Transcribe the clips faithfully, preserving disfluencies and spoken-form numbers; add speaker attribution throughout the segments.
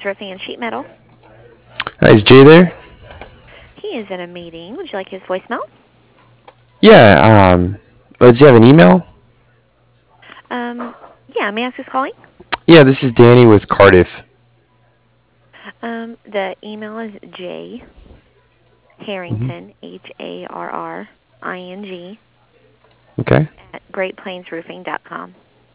Speaker 1: Roofing and Sheet Metal.
Speaker 2: Hi, is Jay there?
Speaker 1: He is in a meeting. Would you like his voicemail?
Speaker 2: Yeah, um, oh, does he have an email?
Speaker 1: Um, yeah, may I ask who's calling?
Speaker 2: Yeah, this is Danny with Cardiff.
Speaker 1: Um, the email is J
Speaker 2: hmm
Speaker 1: Harrington, H A R R I N G,
Speaker 2: Okay.
Speaker 1: at great plains roofing dot com.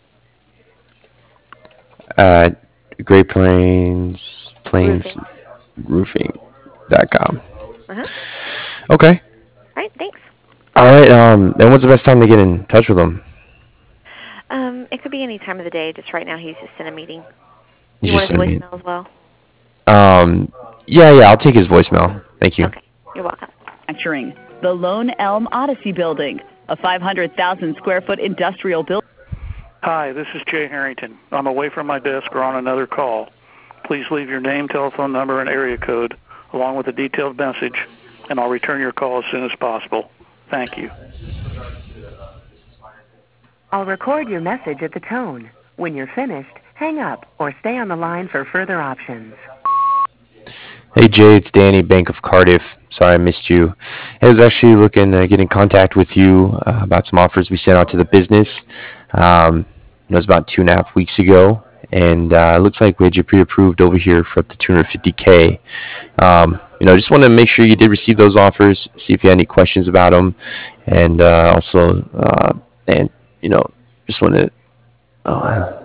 Speaker 2: Uh, Great Plains Plains
Speaker 1: Roofing.
Speaker 2: Roofing dot com.
Speaker 1: Uh-huh.
Speaker 2: Okay.
Speaker 1: All right, thanks.
Speaker 2: All right. Um, and what's the best time to get in touch with him?
Speaker 1: Um, it could be any time of the day. Just right now he's just in a meeting.
Speaker 2: He's
Speaker 1: You want
Speaker 2: just
Speaker 1: his
Speaker 2: in a meeting.
Speaker 1: voicemail as well?
Speaker 2: Um, yeah, yeah. I'll take his voicemail. Thank you.
Speaker 1: Okay, you're welcome.
Speaker 3: Manufacturing, the Lone Elm Odyssey Building, a five hundred thousand square foot industrial building.
Speaker 4: Hi, this is Jay Harrington. I'm away from my desk or on another call. Please leave your name, telephone number, and area code, along with a detailed message, and I'll return your call as soon as possible. Thank you.
Speaker 5: I'll record your message at the tone. When you're finished, hang up or stay on the line for further options.
Speaker 2: Hey Jay, it's Danny, Bank of Cardiff. Sorry I missed you. I was actually looking to get in contact with you uh, about some offers we sent out to the business. Um, it was about two and a half weeks ago, and uh, it looks like we had you pre-approved over here for up to two hundred fifty K. Um, you know, just want to make sure you did receive those offers, see if you had any questions about them, and uh, also, uh, and you know, just want to. Oh,